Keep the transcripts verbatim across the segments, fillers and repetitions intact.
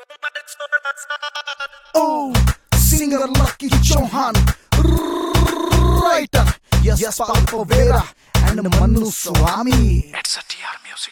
Oh, singer Lucky Chauhan, writer Yaspal Povera and Manu Swami. It's a T R Music.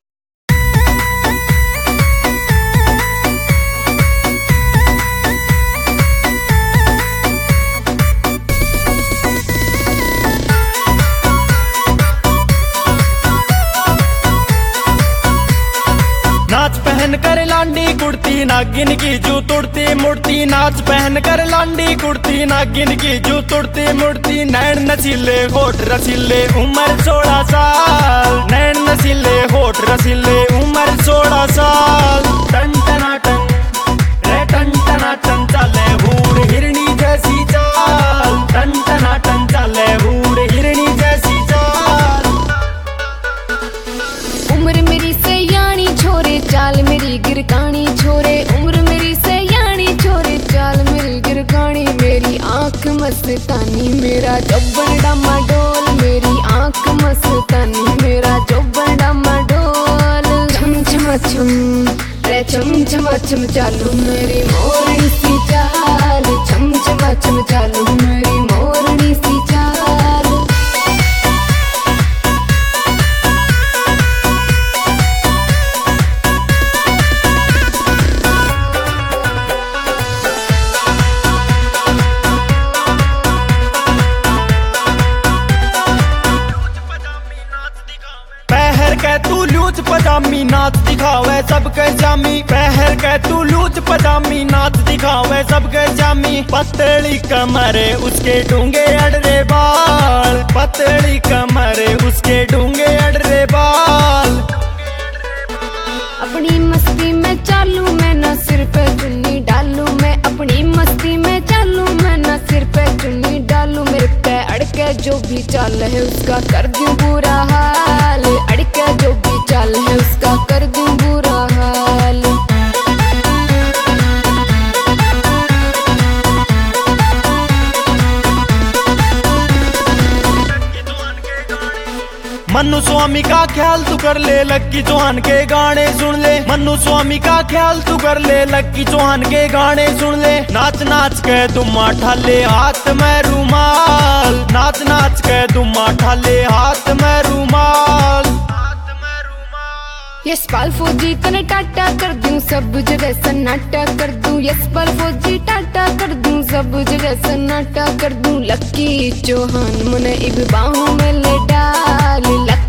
नाच पहन कर लांडी कुर्ती नागिन की जू तुड़ती मुड़ती। नाच पहन कर लांडी कुर्ती नागिन की जू तुड़ती मुड़ती। नैन नसीले होठ रसीले उम्र सोलह साल। नैन नसीले होठ रसीले उम्र सोलह साल। टन टना टन रे टन टना टन चले हूर हिरणी जैसी चाल। टन टना टन चले हूर हिरणी जैसी चाल। उम्र मेरी सयानी छोरे चाल मेरी गिरकानी छोरे। उम्र मेरी सयानी छोरे चाल मेरी गिरकानी। मेरी आंख मस्तानी मेरा जब्बन डामा डोल। मेरी आंख मस्तानी मेरा जब्बन डामा डोल। छम छम छम रे छम छम छम चालू मेरी मोरनी सी चाल। छम छम छम चालू मेरी मोरनी सी चाल। के तू लूच पजामी नाच दिखावे सबके जामी। पहर के तू लूच पजामी नाच दिखावे सबके जामी। पतली कमरे उसके डूंगे अडरे बाल। पतली कमरे उसके डूंगे अडरे बाल। अपनी मस्ती में चालू मैं ना सिर पे चुन्नी डालू। मैं अपनी मस्ती में चालू मैं ना सिर पे चुन्नी डालू। मेरे पे अड़के जो भी चाल है उसका कर दूं बुरा हाल। अड़के जो भी चाल है उसका कर दूं बुरा हाल। मन्नू स्वामी का ख्याल तू कर ले लक्की चौहान के गाने सुन ले। मन्नू स्वामी का ख्याल तू कर ले लक्की चौहान के गाने सुन ले। नाच नाच के दुम्मा ठाले हाथ में रुमाल। नाच नाच के दुम्मा ठाले हाथ में रुमाल। यशपाल फौजी तने टाटा कर दूं सब जगह सन्नाटा कर दूं। यशपाल फौजी टाटा कर दूं सब जगह सन्नाटा कर दूं। लक्की चौहान मने इब बाहों में ले डाल।